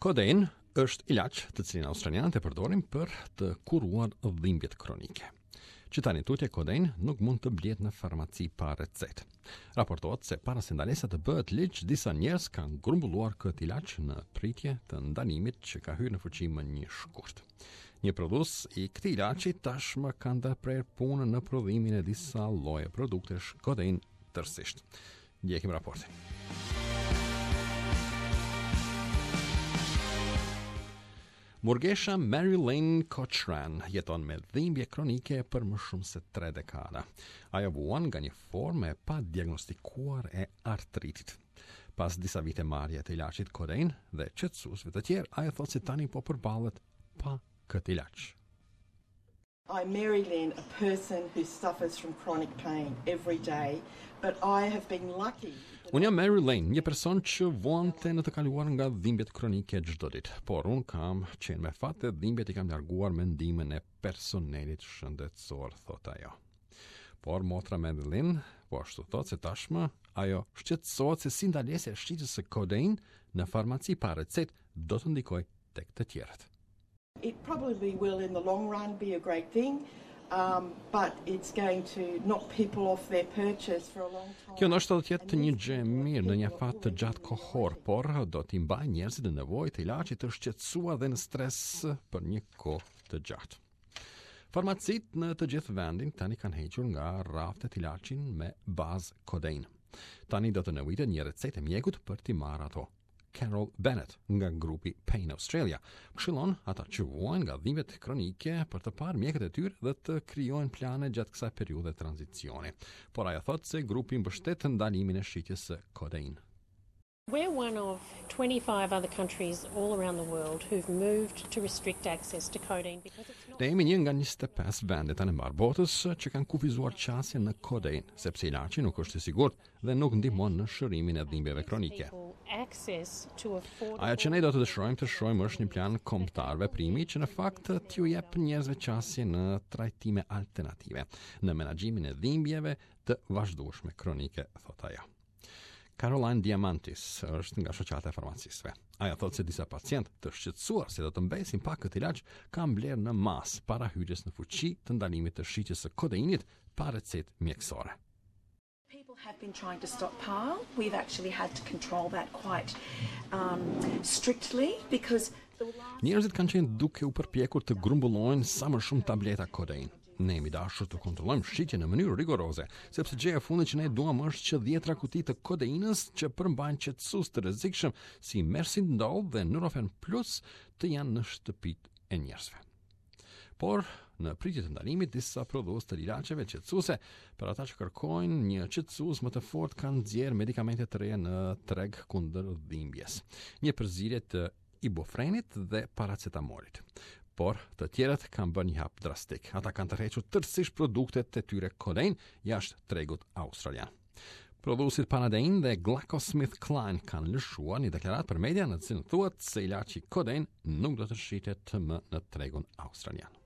Codein është ilaç të cilin australianët e përdorin për të kuruar dhimbjet kronike. Që tani tutje Codein nuk mund të blihet në farmaci pa recetë. Raportohet se para se ndalesa të bëhet ligj, disa njerëz kanë grumbulluar këtë ilaç në pritje të ndalimit që ka hyrë në fuqi më një shkurt. Një prodhues i këtij ilaçi tashmë ka ndërprer punën në prodhimin e disa lloje produktesh Codein tërësisht. Ndjekim raportin. Burgesha Mary Lane Cochran jeton me dhimbje kronike për më shumë se 3 dekada. Ajo vuan nga një formë e pa diagnostikuar e artritit. Pas disa vite marrje të ilaçit Codein dhe qetësuesve të tjerë, ajo thotë se tani po përballet pa këtë ilaç. I'm Mary Lynn, a person who suffers from chronic pain every day, but I have been lucky. Unë jam Mary Lane, një person që vonte në të kaluar nga dhimbjet kronike çdo ditë, por unë kam qenë me fat të dhimbjet i kam larguar me ndihmën e personelit shëndetësor, thot ajo. Por motra Mary Lane, po ashtu thot se tashmë ajo shqetësohet se si ndalesja e shitjes së Codein në farmaci pa recetë do të ndikojë tek të tjerët. It probably will in the long run be a great thing, but it's going to knock people off their purchase for a long time. Kjo ndoshta do të jetë një gjë e mirë në një afat të gjatë kohor, por do t'i mbajë njerëzit në nevojë të ilaçit të shqetësuar dhe në stres për një kohë të gjatë. Farmacit në të gjithë vendin tani kanë hequr nga raftet ilaçin me bazë Codein. Tani do të nevojitet një recetë e mjekut për t'i marrë ato. Carol Bennett nga grupi Pain Australia këshillon ata që vuajnë nga dhimbjet kronike për të parë mjekët e tyre dhe të krijojnë plane gjatë kësaj periudhe tranzicioni. Por ajo thotë se grupi mbështet ndalimin e shitjes së Codein. We're one of 25 other countries all around the world who've moved to restrict access to codeine because it's not... Ne jemi një nga 25 vendet anë mbar botës që kanë kufizuar qasjen në Codein, sepse ilaçi nuk është i sigurt dhe nuk ndihmon në shërimin e dhimbjeve kronike. Ajo që ne do të dëshirojmë të shohim është një plan kombëtar veprimi që në fakt t'ju jep njerëzve qasje në trajtime alternative, në menaxhimin e dhimbjeve të vazhdueshme kronike, thot ajo. Caroline Diamantis është nga shoqata e farmacisëve. Ajo thotë se disa pacientë të shqetësuar se do të mbesin pa këtë ilaç kanë blerë në mas para hyrjes në fuqi të ndalimit të shitjes së Codeinit pa recetë mjekësore. People have been trying to stockpile. We've actually had to control that quite strictly because njerëzit kanë qenë duke u përpjekur të grumbullojnë sa më shumë tableta Codein. Ne jemi dashur të kontrollojmë shitjen në mënyrë rigoroze, sepse gjëja e fundit që ne duam është që 10 kuti të Codeinës që përmbajnë qetësues të rrezikshëm si Mercindol dhe Nurofen Plus të janë në shtëpitë e njerëzve. Por në pritje të ndalimit, disa prodhues të ilaçeve qetësuese për ata që kërkojnë një qetësues më të fortë kanë nxjerrë medikamente të reja në treg kundër dhimbjes. Një përzierje të ibufrenit dhe paracetamolit. Por të tjerët kanë bërë një hap drastik. Ata kanë tërhequr tërësisht produktet e tyre Codein jashtë tregut australian. Prodhuesit Panadein dhe GlaxoSmithKline kanë lëshuar një deklaratë për media në të cilën thuhet se ilaçi Codein nuk do të shitet më në tregun australian.